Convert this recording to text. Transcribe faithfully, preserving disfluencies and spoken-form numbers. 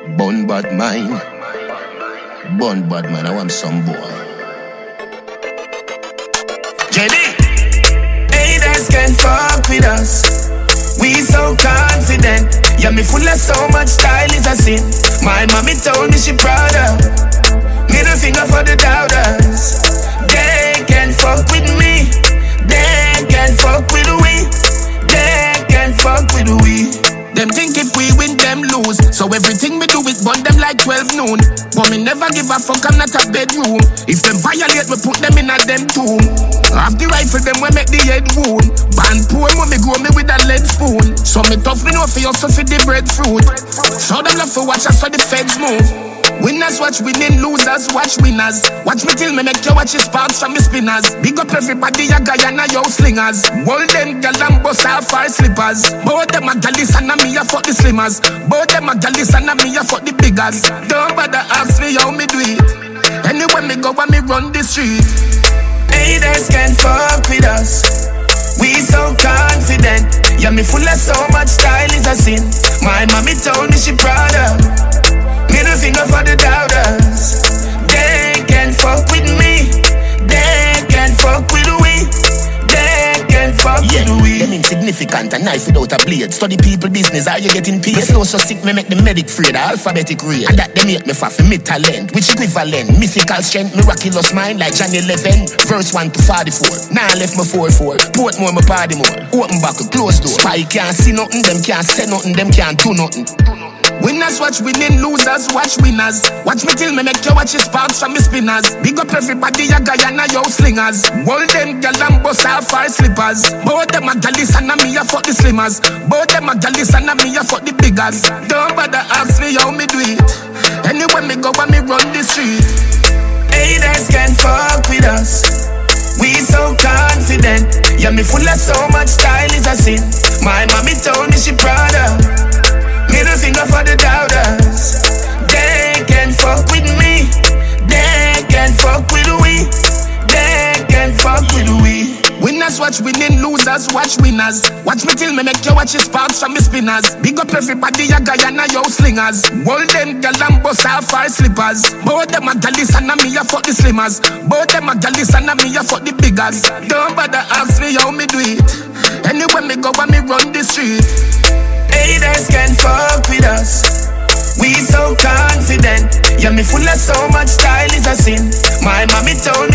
Bun bad mind. Bun bad man, I want some boy. J D. Haters can't fuck with us. We so confident. Yeah, me full of so much style is a sin. My mommy told me she proud of. Middle finger for the doubters. They can't fuck with me. They can't fuck with we. They can't fuck with we. Them think if we win, them lose. So everything we do is burn them like twelve noon. But me never give a fuck, I'm not a bedroom. If them violate, we put them in a them tomb. Half the rifle, them we make the head wound. Band poor, when me grow me with a lead spoon. So me tough, me know for you, so for the breadfruit. So them love to watch us so the feds move. Winners watch winning, losers watch winners. Watch me till me make you watch your sparks from me spinners. Big up everybody, ya Guyana, yo slingers. Golden gal and bust our fire slippers. Both them a gallis and a me a fuck the slimmers. Both them a gallis and a me a fuck the biggers. Don't bother ask me how me do it. Anywhere me go, when me run the street. Haters can't fuck with us. We so confident. Yeah, me full of so much style is a sin. My mommy told me she proud of. Middle finger for the doubters. They can't fuck with me. They can't fuck with we. They can't fuck yeah, with we. Them insignificant, a knife without a blade. Study people business, are you getting paid? Me flow so sick, me make the medic afraid. Alphabetic rate, and that they make me for me talent. Which equivalent, mythical strength, miraculous mind like Johnny eleven. Verse one to forty-four. Now I left my four four. Port more, my party more. Open back, close door. Spy can't see nothing, them can't say nothing, them can't do nothing. Winners watch winning, losers watch winners. Watch me till me make you watch your sparks from me spinners. Big up everybody, ya Guyana, yo slingers. Golden gal and bust our fire slippers. Both them a gallis and a me a fuck the slimmers. Both them a gallis and a me a fuck the biggers. Don't bother ask me how me do it. Anywhere me go, when me run the street. Haters can't fuck with us. We so confident. Yeah, me full of so much style is a sin. My mommy told me she proud of. Middle finger for the doubters. They can't fuck with me. They can't fuck with we. They can't fuck with we. Winners watch winning, losers watch winners. Watch me till me make you watch your sparks from me spinners. Big up everybody, ya Guyana, yo slingers. Golden gal and bust our fire slippers. Both them a gallis and a me a fuck the slimmers. Both them a gallis and a me a fuck the biggers. Don't bother ask me how me do it. Anywhere me go, when me run the street. Haters can't fuck with us. We so confident. Yeah, me full of so much style is a sin. My mommy told